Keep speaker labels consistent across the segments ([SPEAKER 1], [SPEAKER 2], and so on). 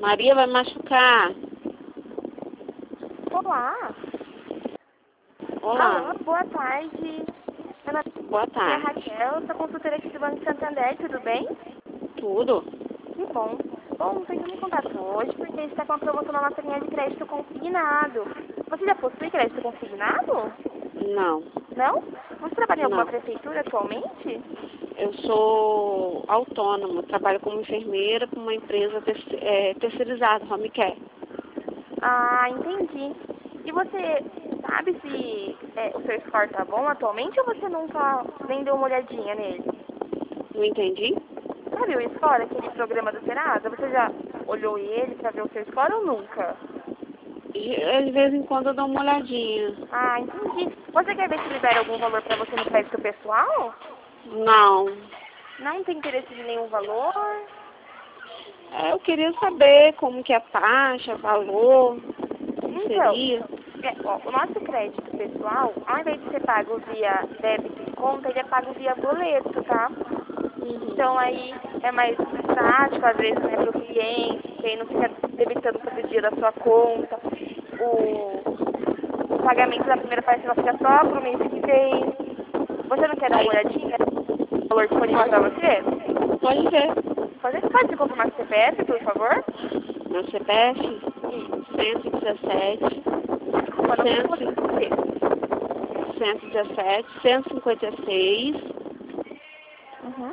[SPEAKER 1] Maria vai machucar.
[SPEAKER 2] Olá.
[SPEAKER 1] Olá.
[SPEAKER 2] Alô, boa tarde. Meu nome
[SPEAKER 1] Boa
[SPEAKER 2] é
[SPEAKER 1] tarde.
[SPEAKER 2] Raquel, sou consultora aqui do Banco Santander, tudo bem?
[SPEAKER 1] Tudo?
[SPEAKER 2] Que bom. Bom, estou entrando em contato hoje porque está com a promoção da nossa linha de crédito consignado. Você já possui crédito consignado?
[SPEAKER 1] Não.
[SPEAKER 2] Não? Você trabalha em alguma
[SPEAKER 1] Não.
[SPEAKER 2] prefeitura atualmente?
[SPEAKER 1] Eu sou autônoma, trabalho como enfermeira com uma empresa terceirizada, home care.
[SPEAKER 2] Ah, entendi. E você sabe se o seu score tá bom atualmente ou você nunca nem deu uma olhadinha nele?
[SPEAKER 1] Não entendi?
[SPEAKER 2] Sabe o score, aquele programa do Serasa? Você já olhou ele para ver o seu score ou nunca?
[SPEAKER 1] De vez em quando eu dou uma olhadinha.
[SPEAKER 2] Ah, entendi. Você quer ver se libera algum valor para você no crédito pessoal?
[SPEAKER 1] Não.
[SPEAKER 2] Não tem interesse de nenhum valor?
[SPEAKER 1] Eu queria saber como que é a taxa, valor, como
[SPEAKER 2] Então,
[SPEAKER 1] seria.
[SPEAKER 2] o nosso crédito pessoal, ao invés de ser pago via débito e conta, ele é pago via boleto, tá? Então aí é mais prático, às vezes, né, para o cliente, que aí não fica debitando todo dia da sua conta. O pagamento da primeira parcela fica só pro mês que vem. Você não quer dar uma
[SPEAKER 1] Aí,
[SPEAKER 2] olhadinha? O valor disponível para você?
[SPEAKER 1] pode ver.
[SPEAKER 2] Pode me confirmar o CPF, por favor?
[SPEAKER 1] Meu CPF,
[SPEAKER 2] Isso.
[SPEAKER 1] 117,
[SPEAKER 2] Desculpa, não sei se você
[SPEAKER 1] 117, 156,
[SPEAKER 2] Uhum.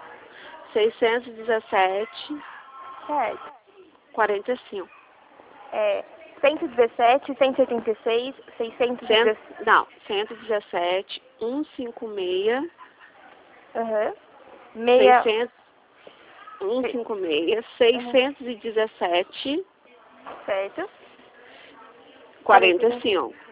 [SPEAKER 1] 617,
[SPEAKER 2] Certo.
[SPEAKER 1] 45.
[SPEAKER 2] É 117, 186, 616.
[SPEAKER 1] Não, 117, 156,
[SPEAKER 2] Aham. Meia.
[SPEAKER 1] 600,
[SPEAKER 2] se-
[SPEAKER 1] 156,
[SPEAKER 2] Aham.
[SPEAKER 1] 617,
[SPEAKER 2] Certo. 45.
[SPEAKER 1] 45.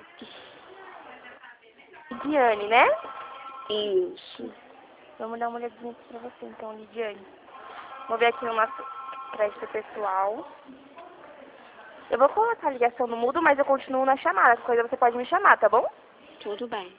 [SPEAKER 2] Lidiane, né?
[SPEAKER 1] Isso.
[SPEAKER 2] Vamos dar uma olhadinha aqui pra você, então, Lidiane. Vou ver aqui no nosso crédito pessoal. Eu vou colocar a ligação no mudo, mas eu continuo na chamada. Qualquer coisa você pode me chamar, tá bom?
[SPEAKER 1] Tudo bem.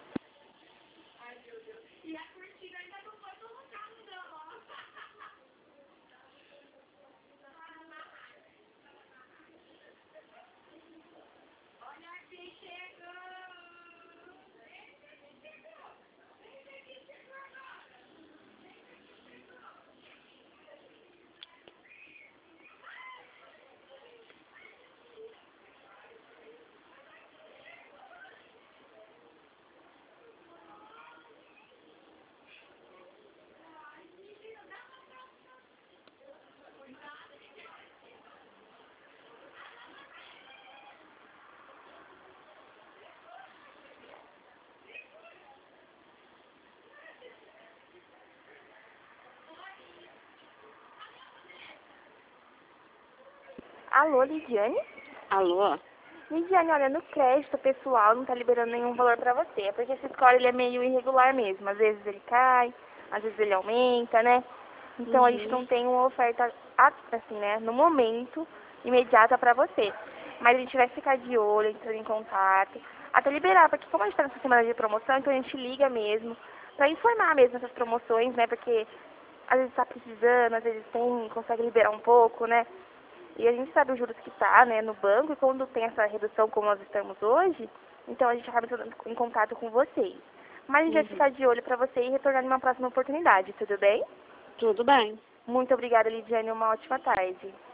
[SPEAKER 2] Alô, Lidiane?
[SPEAKER 1] Alô?
[SPEAKER 2] Lidiane, olha, no crédito pessoal não tá liberando nenhum valor pra você. É porque esse score ele é meio irregular mesmo. Às vezes ele cai, às vezes ele aumenta, né? Então a gente não tem uma oferta, assim, né, no momento, imediata pra você. Mas a gente vai ficar de olho, entrando em contato, até liberar, porque como a gente tá nessa semana de promoção, então a gente liga mesmo, pra informar mesmo essas promoções, né? Porque às vezes tá precisando, às vezes tem, consegue liberar um pouco, né? E a gente sabe os juros que está, né, no banco, e quando tem essa redução como nós estamos hoje, então a gente acaba entrando em contato com vocês. Mas a gente vai ficar de olho para você e retornar numa próxima oportunidade, tudo bem?
[SPEAKER 1] Tudo bem.
[SPEAKER 2] Muito obrigada, Lidiane, uma ótima tarde.